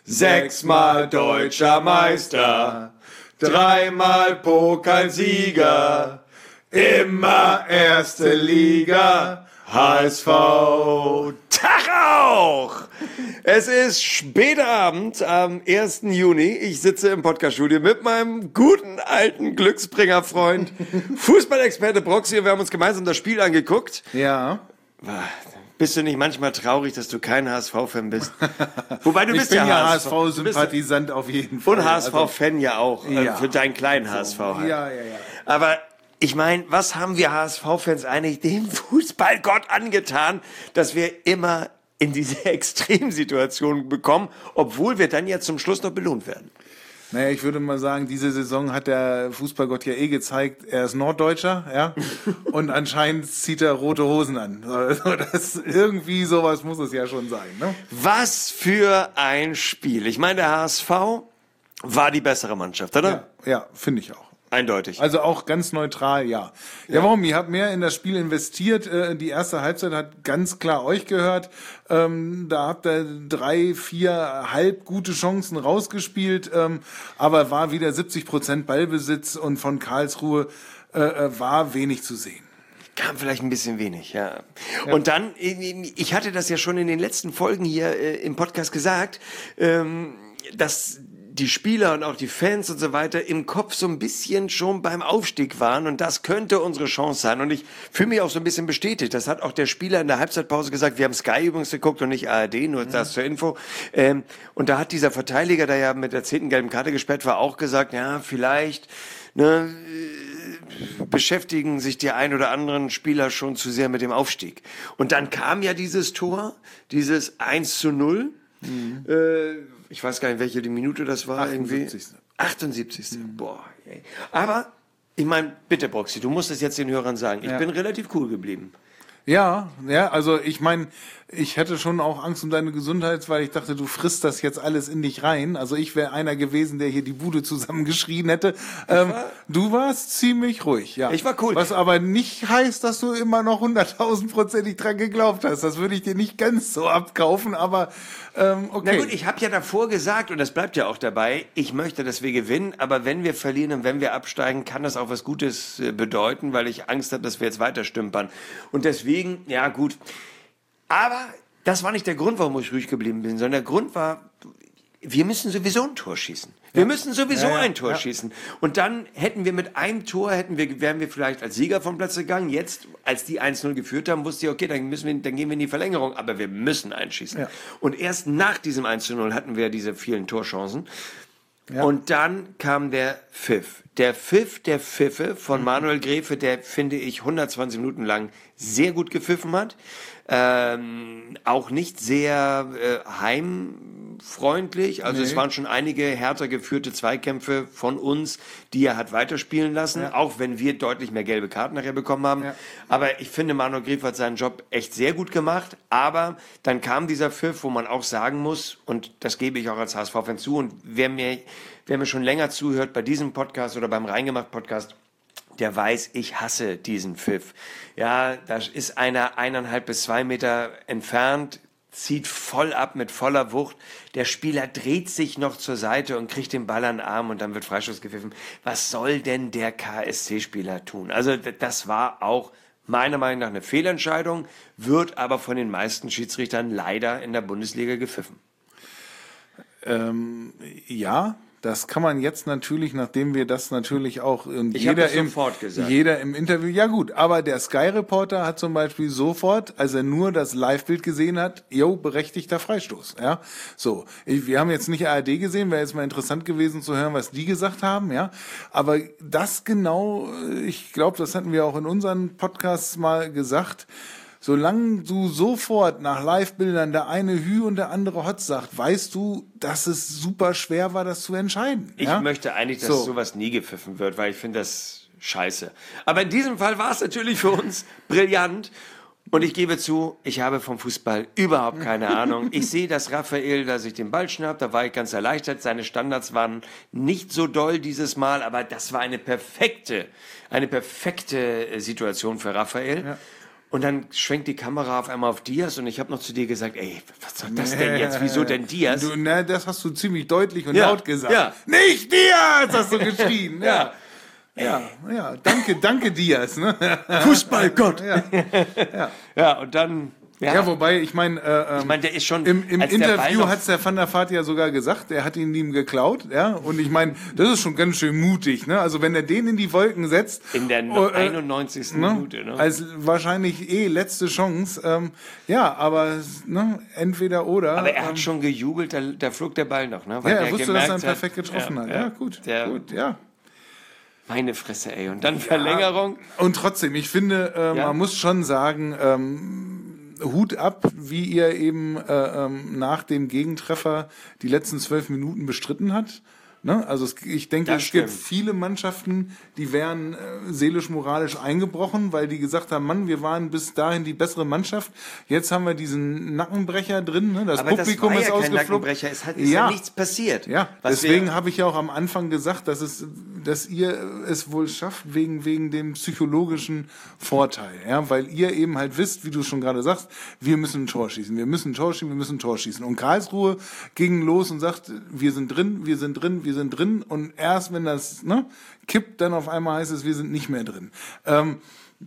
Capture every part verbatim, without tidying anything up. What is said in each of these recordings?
Sechsmal deutscher Meister, dreimal Pokalsieger, immer erste Liga, H S V. Tag auch! Es ist später Abend am ersten Juni. Ich sitze im Podcaststudio mit meinem guten alten Glücksbringer-Freund, Fußballexperte Broxy, und wir haben uns gemeinsam das Spiel angeguckt. Ja. Bist du nicht manchmal traurig, dass du kein H S V-Fan bist? Wobei du ich bist bin ja, ja H S V-Sympathisant auf jeden Fall. Und H S V-Fan ja auch, ja. äh, für deinen kleinen H S V. Halt. Ja, ja, ja. Aber ich meine, was haben wir H S V-Fans eigentlich dem Fußballgott angetan, dass wir immer in diese Extremsituation bekommen, obwohl wir dann ja zum Schluss noch belohnt werden? Naja, ich würde mal sagen, diese Saison hat der Fußballgott ja eh gezeigt, er ist Norddeutscher, ja, und anscheinend zieht er rote Hosen an. Also das, irgendwie sowas muss es ja schon sein, ne? Was für ein Spiel. Ich meine, der H S V war die bessere Mannschaft, oder? Ja, ja, finde ich auch. Eindeutig. Also auch ganz neutral, ja. Ja, ja, warum? Ihr habt mehr in das Spiel investiert. Äh, die erste Halbzeit hat ganz klar euch gehört. Ähm, da habt ihr drei, vier halb gute Chancen rausgespielt, ähm, aber war wieder siebzig Prozent Ballbesitz und von Karlsruhe äh, war wenig zu sehen. Kam vielleicht ein bisschen wenig, ja. ja. Und dann, ich hatte das ja schon in den letzten Folgen hier äh, im Podcast gesagt, ähm, dass die Spieler und auch die Fans und so weiter im Kopf so ein bisschen schon beim Aufstieg waren, und das könnte unsere Chance sein. Und ich fühle mich auch so ein bisschen bestätigt. Das hat auch der Spieler in der Halbzeitpause gesagt. Wir haben Sky übrigens geguckt und nicht A R D, nur mhm. das zur Info. Ähm, und da hat dieser Verteidiger, der ja mit der zehnten gelben Karte gesperrt war, auch gesagt, ja, vielleicht ne, beschäftigen sich die ein oder anderen Spieler schon zu sehr mit dem Aufstieg. Und dann kam ja dieses Tor, dieses eins zu null. Mhm. Äh, ich weiß gar nicht, welche die Minute das war. achtundsiebzigste achtundsiebzigste Mhm. Boah. Ey. Aber, ich meine, bitte Broxy, du musst es jetzt den Hörern sagen. Ich ja. bin relativ cool geblieben. Ja, ja, also ich meine, ich hätte schon auch Angst um deine Gesundheit, weil ich dachte, du frisst das jetzt alles in dich rein. Also ich wäre einer gewesen, der hier die Bude zusammengeschrien hätte. Ähm, war, du warst ziemlich ruhig, ja. Ich war cool. Was aber nicht heißt, dass du immer noch hunderttausendprozentig dran geglaubt hast. Das würde ich dir nicht ganz so abkaufen, aber ähm, okay. Na gut, ich habe ja davor gesagt, und das bleibt ja auch dabei, ich möchte, dass wir gewinnen, aber wenn wir verlieren und wenn wir absteigen, kann das auch was Gutes äh, bedeuten, weil ich Angst habe, dass wir jetzt weiter stümpern. Und deswegen, ja gut. Aber das war nicht der Grund, warum ich ruhig geblieben bin, sondern der Grund war, wir müssen sowieso ein Tor schießen. Wir ja. müssen sowieso ja, ja, ein Tor ja. schießen. Und dann hätten wir mit einem Tor, hätten wir, wären wir vielleicht als Sieger vom Platz gegangen. Jetzt, als die eins null geführt haben, wusste ich, okay, dann, müssen wir, dann gehen wir in die Verlängerung. Aber wir müssen einschießen. Ja. Und erst nach diesem eins zu null hatten wir diese vielen Torchancen. Ja. Und dann kam der Pfiff. Der Pfiff der Pfiffe von Manuel Gräfe, der, finde ich, hundertzwanzig Minuten lang sehr gut gepfiffen hat. Ähm, auch nicht sehr äh, heimfreundlich. Also nee. Es waren schon einige härter geführte Zweikämpfe von uns, die er hat weiterspielen lassen, ja. auch wenn wir deutlich mehr gelbe Karten nachher bekommen haben. Ja. Aber ich finde, Manuel Gräfe hat seinen Job echt sehr gut gemacht. Aber dann kam dieser Pfiff, wo man auch sagen muss, und das gebe ich auch als H S V-Fan zu, und wer mir, wer mir schon länger zuhört bei diesem Podcast oder beim Reingemacht-Podcast, der weiß, ich hasse diesen Pfiff. Ja, da ist einer eineinhalb bis zwei Meter entfernt, zieht voll ab mit voller Wucht. Der Spieler dreht sich noch zur Seite und kriegt den Ball an den Arm und dann wird Freistoß gepfiffen. Was soll denn der K S C-Spieler tun? Also das war auch meiner Meinung nach eine Fehlentscheidung, wird aber von den meisten Schiedsrichtern leider in der Bundesliga gepfiffen. Ähm, ja. Das kann man jetzt natürlich, nachdem wir das natürlich auch und ich jeder das im sofort gesagt. jeder im Interview, ja gut, aber der Sky-Reporter hat zum Beispiel sofort, als er nur das Live-Bild gesehen hat, jo, berechtigter Freistoß, ja, so. Ich, wir haben jetzt nicht A R D gesehen, wäre jetzt mal interessant gewesen zu hören, was die gesagt haben, ja, aber das genau, ich glaube, das hatten wir auch in unseren Podcasts mal gesagt. Solange du sofort nach Live-Bildern der eine Hü und der andere Hotz sagt, weißt du, dass es super schwer war, das zu entscheiden. Ich ja? möchte eigentlich, dass so. sowas nie gepfiffen wird, weil ich finde das scheiße. Aber in diesem Fall war es natürlich für uns brillant. Und ich gebe zu, ich habe vom Fußball überhaupt keine Ahnung. Ich sehe, dass Raphael da sich den Ball schnappt, da war ich ganz erleichtert. Seine Standards waren nicht so doll dieses Mal, aber das war eine perfekte, eine perfekte Situation für Raphael. Ja. Und dann schwenkt die Kamera auf einmal auf Diaz und ich habe noch zu dir gesagt, ey, was soll das denn jetzt? Wieso denn Diaz? Du, na, das hast du ziemlich deutlich und Ja, laut gesagt. ja. Nicht Diaz, hast du geschrien. Ja. Ja, ja, danke, danke Diaz. Ne? Fußballgott. Ja. Ja. Ja, und dann... Ja, ja, wobei, ich meine, äh, ich mein, der ist schon, im, im als der Ball Interview noch- hat es der Van der Vaart ja sogar gesagt, er hat ihn ihm geklaut, ja, und ich meine, das ist schon ganz schön mutig, ne, also wenn er den in die Wolken setzt. in der oh, äh, einundneunzigsten ne, Minute. Ne? als wahrscheinlich eh letzte Chance, ähm, ja, aber, ne, entweder oder. Aber er hat ähm, schon gejubelt, da, da flog der Ball noch. Ne? Weil ja, er der wusste, dass er ihn gemerkt hat- perfekt getroffen hat, ja, gut, Der, gut, ja. Meine Fresse, ey. Und dann Verlängerung. Und trotzdem, ich finde, äh, Ja. man muss schon sagen, ähm, Hut ab, wie ihr eben äh, ähm, nach dem Gegentreffer die letzten zwölf Minuten bestritten hat. Ne? Also es, ich denke, Das es gibt stimmt. viele Mannschaften, die wären äh, seelisch-moralisch eingebrochen, weil die gesagt haben, Mann, wir waren bis dahin die bessere Mannschaft. Jetzt haben wir diesen Nackenbrecher drin, ne? Das Aber Publikum das war ist ja kein ausgeflogen. Nackenbrecher. Es hat, ist ja. Ja. nichts passiert. Ja, Was deswegen wir- habe ich ja auch am Anfang gesagt, dass es, dass ihr es wohl schafft wegen wegen dem psychologischen Vorteil, ja, weil ihr eben halt wisst, wie du schon gerade sagst, wir müssen ein Tor schießen, wir müssen ein Tor schießen, wir müssen ein Tor schießen. Und Karlsruhe ging los und sagt, wir sind drin, wir sind drin, wir sind drin. Und erst wenn das ne, kippt, dann auf einmal heißt es, wir sind nicht mehr drin. Ähm,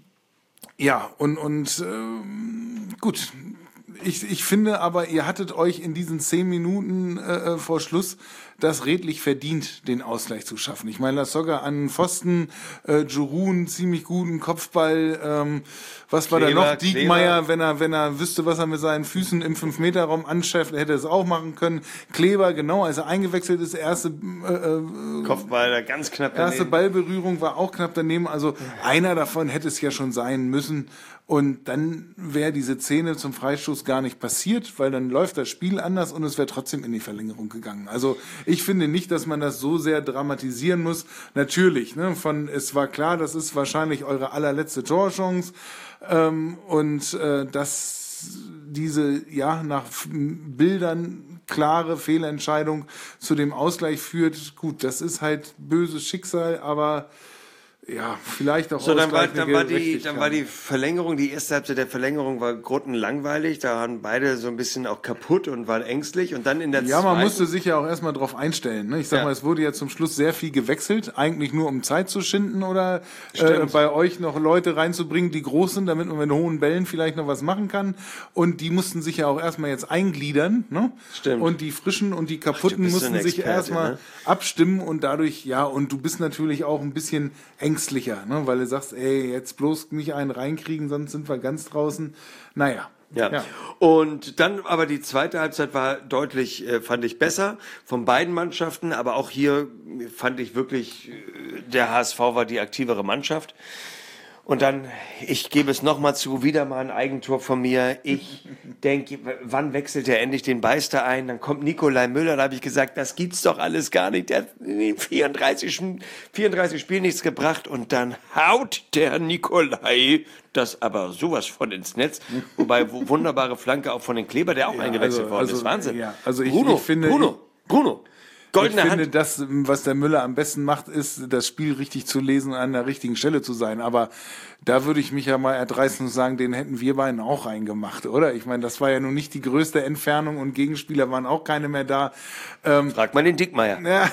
ja, und und ähm, gut. Ich, ich finde aber, ihr hattet euch in diesen zehn Minuten äh, vor Schluss das redlich verdient, den Ausgleich zu schaffen. Ich meine, das sogar an Pfosten, äh, Giroud einen ziemlich guten Kopfball, ähm, was war da Kleber, noch? Diekmeyer, wenn er, wenn er wüsste, was er mit seinen Füßen im fünf Meter Raum anschafft, hätte er es auch machen können. Kleber, genau, als er eingewechselt ist, erste, äh, äh, Kopfball da ganz knapp erste daneben. Ballberührung war auch knapp daneben. Also einer davon hätte es ja schon sein müssen. Und dann wäre diese Szene zum Freistoß gar nicht passiert, weil dann läuft das Spiel anders und es wäre trotzdem in die Verlängerung gegangen. Also ich finde nicht, dass man das so sehr dramatisieren muss. Natürlich, ne, von es war klar, das ist wahrscheinlich eure allerletzte Torchance ähm, und äh, dass diese ja nach F- Bildern klare Fehlentscheidung zu dem Ausgleich führt. Gut, das ist halt böses Schicksal, aber ja, vielleicht auch So, dann war, ausgleichende dann, war die, Gerechtigkeit. dann war die Verlängerung, die erste Halbzeit der Verlängerung war grottenlangweilig. Da waren beide so ein bisschen auch kaputt und waren ängstlich. Und dann in der Ja, man zweiten... musste sich ja auch erstmal drauf einstellen. Ne? Ich sag Ja. mal, es wurde ja zum Schluss sehr viel gewechselt, eigentlich nur um Zeit zu schinden oder äh, Stimmt. bei euch noch Leute reinzubringen, die groß sind, damit man mit hohen Bällen vielleicht noch was machen kann. Und die mussten sich ja auch erstmal jetzt eingliedern. Ne? Stimmt. Und die Frischen und die Kaputten bist so ein mussten sich Experte, erstmal ne? abstimmen und dadurch, ja, und du bist natürlich auch ein bisschen ängstlicher, ne? Weil du sagst, ey, jetzt bloß nicht einen reinkriegen, sonst sind wir ganz draußen. Naja. Ja. Ja. Und dann aber die zweite Halbzeit war deutlich, äh, fand ich besser von beiden Mannschaften, aber auch hier fand ich wirklich, äh, der H S V war die aktivere Mannschaft. Und dann, ich gebe es nochmal zu, wieder mal ein Eigentor von mir. Ich denke, wann wechselt er endlich den Beister ein? Dann kommt Nikolai Müller, da habe ich gesagt, das gibt's doch alles gar nicht. Der hat in den vierunddreißig, vierunddreißig Spielen nichts gebracht und dann haut der Nikolai das aber sowas von ins Netz. Wobei, wo- wunderbare Flanke auch von den Kleber, der auch eingewechselt also- worden also, ist. Wahnsinn. ja, also ich- Bruno, ich finde- Bruno, Bruno. Ich Goldene finde, Hand. das, was der Müller am besten macht, ist, das Spiel richtig zu lesen und an der richtigen Stelle zu sein. Aber da würde ich mich ja mal erdreisten und sagen, den hätten wir beiden auch reingemacht, oder? Ich meine, das war ja nun nicht die größte Entfernung und Gegenspieler waren auch keine mehr da. Ähm, Frag mal den Dickmeier. ja,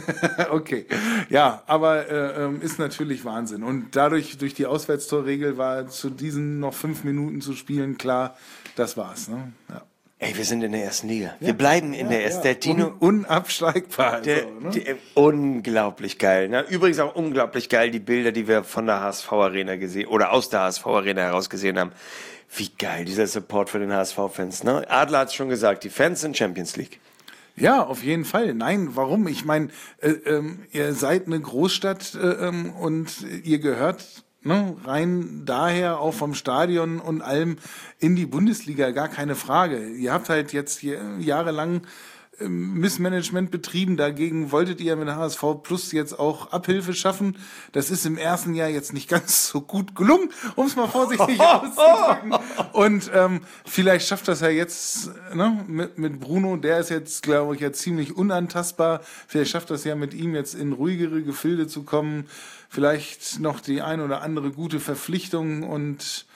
okay. Ja, aber äh, ähm, ist natürlich Wahnsinn. Und dadurch, durch die Auswärtstorregel war zu diesen noch fünf Minuten zu spielen klar, das war's. Ne? Ja. Ey, wir sind in der ersten Liga. Wir bleiben in der ersten. Der Tino, Un unabsteigbar. Der, so, ne? die, äh, unglaublich geil. Ne? Übrigens auch unglaublich geil die Bilder, die wir von der H S V-Arena gesehen oder aus der H S V-Arena heraus gesehen haben. Wie geil dieser Support für den H S V-Fans. Ne? Adler hat es schon gesagt, die Fans sind Champions League. Ja, auf jeden Fall. Nein, warum? Ich meine, äh, ähm, ihr seid eine Großstadt äh, ähm, und ihr gehört ne, rein daher auch vom Stadion und allem in die Bundesliga, gar keine Frage. Ihr habt halt jetzt hier jahrelang ähm, Missmanagement betrieben, dagegen wolltet ihr mit H S V Plus jetzt auch Abhilfe schaffen. Das ist im ersten Jahr jetzt nicht ganz so gut gelungen, um es mal vorsichtig auszudrücken. Und ähm, vielleicht schafft das ja jetzt ne, mit, mit Bruno, der ist jetzt, glaube ich, jetzt ziemlich unantastbar. Vielleicht schafft das ja mit ihm jetzt in ruhigere Gefilde zu kommen. Vielleicht noch die ein oder andere gute Verpflichtung und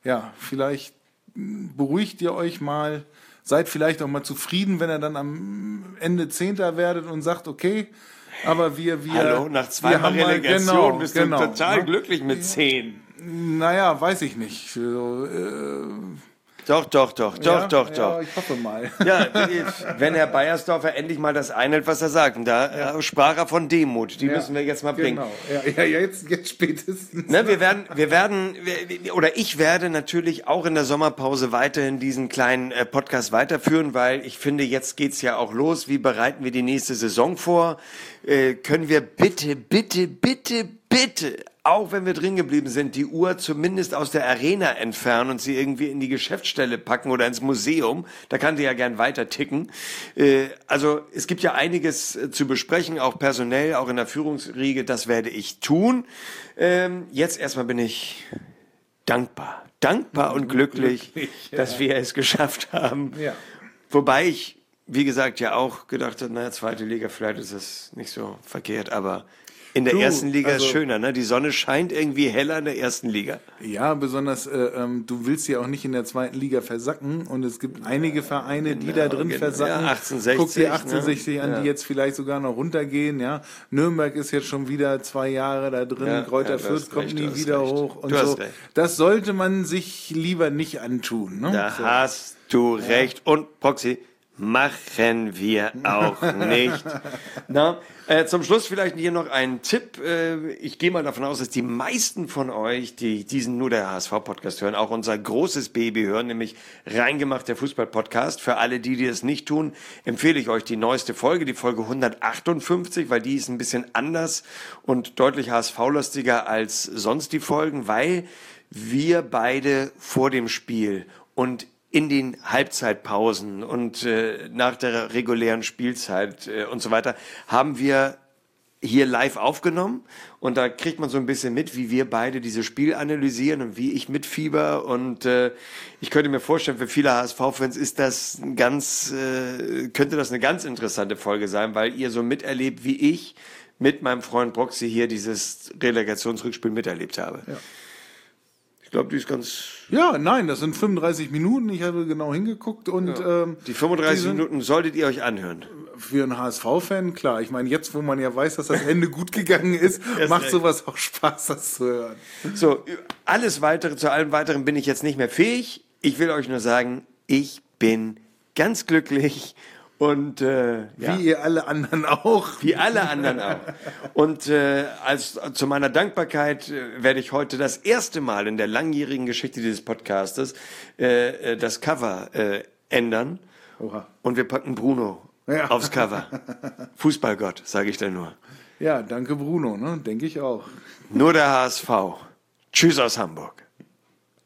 ja, vielleicht beruhigt ihr euch mal, seid vielleicht auch mal zufrieden, wenn ihr dann am Ende Zehnter werdet und sagt, okay, aber wir, wir... Hallo, nach zweimal Relegation genau, bist genau, du total ne? glücklich mit zehn. Naja, weiß ich nicht. So, äh, Doch, doch, doch, doch, ja, doch, ja, doch. ich hoffe mal. Ja, wenn Herr Beiersdorfer endlich mal das einhält, was er sagt. Und da ja. sprach er von Demut. Die Ja, müssen wir jetzt mal bringen. Genau, ja, ja, jetzt, jetzt spätestens. Ne, wir werden, wir werden, wir, oder ich werde natürlich auch in der Sommerpause weiterhin diesen kleinen äh, Podcast weiterführen, weil ich finde, jetzt geht's ja auch los. Wie bereiten wir die nächste Saison vor? Äh, können wir bitte, bitte, bitte, bitte, auch wenn wir drin geblieben sind, die Uhr zumindest aus der Arena entfernen und sie irgendwie in die Geschäftsstelle packen oder ins Museum. Da kann sie ja gern weiter ticken. Äh, also es gibt ja einiges äh, zu besprechen, auch personell, auch in der Führungsriege. Das werde ich tun. Ähm, jetzt erstmal bin ich dankbar. Dankbar und glücklich, glücklich ja. dass wir es geschafft haben. Ja. Wobei ich, wie gesagt, ja auch gedacht habe, naja, zweite Liga, vielleicht ist das nicht so verkehrt, aber in der Du, ersten Liga also, ist schöner, ne? Die Sonne scheint irgendwie heller in der ersten Liga. Ja, besonders, äh, ähm, du willst ja auch nicht in der zweiten Liga versacken und es gibt einige Vereine, die da drin genau. versacken. Ja, achtzehnhundertsechzig, Guck dir achtzehnhundertsechzig ne? an, Ja. die jetzt vielleicht sogar noch runtergehen, ja. Nürnberg ist jetzt schon wieder zwei Jahre da drin, Ja, Greuther ja, du Fürth hast kommt recht, du nie hast wieder recht. hoch und Du hast so. recht. Das sollte man sich lieber nicht antun, ne? Da so. hast du recht. Und Proxy, machen wir auch nicht. Na, äh, zum Schluss vielleicht hier noch ein Tipp. Äh, ich gehe mal davon aus, dass die meisten von euch, die diesen nur der H S V-Podcast hören, auch unser großes Baby hören, nämlich Reingemacht, der Fußball-Podcast. Für alle, die, die es nicht tun, empfehle ich euch die neueste Folge, die Folge hundertachtundfünfzig, weil die ist ein bisschen anders und deutlich H S V-lastiger als sonst die Folgen, weil wir beide vor dem Spiel und in den Halbzeitpausen und äh, nach der regulären Spielzeit äh, und so weiter haben wir hier live aufgenommen und da kriegt man so ein bisschen mit, wie wir beide dieses Spiel analysieren und wie ich mitfieber und äh, ich könnte mir vorstellen, für viele H S V-Fans ist das ein ganz, äh, könnte das eine ganz interessante Folge sein, weil ihr so miterlebt, wie ich mit meinem Freund Proxy hier dieses Relegationsrückspiel miterlebt habe. Ja. Ich glaube, die ist ganz... Ja, nein, das sind fünfunddreißig Minuten. Ich habe genau hingeguckt und Ja. ähm, die fünfunddreißig die Minuten solltet ihr euch anhören. Für einen H S V-Fan, klar. Ich meine, jetzt, wo man ja weiß, dass das Ende gut gegangen ist, macht recht. sowas auch Spaß, das zu hören. So, alles weitere, zu allem weiteren bin ich jetzt nicht mehr fähig. Ich will euch nur sagen, ich bin ganz glücklich und äh, ja. Wie ihr alle anderen auch. Wie alle anderen auch. Und äh, als zu meiner Dankbarkeit äh, werde ich heute das erste Mal in der langjährigen Geschichte dieses Podcastes äh, das Cover äh, ändern. Oha. Und wir packen Bruno ja. aufs Cover. Fußballgott, sage ich da nur. Ja, danke Bruno, ne? Denke ich auch. Nur der H S V. Tschüss aus Hamburg.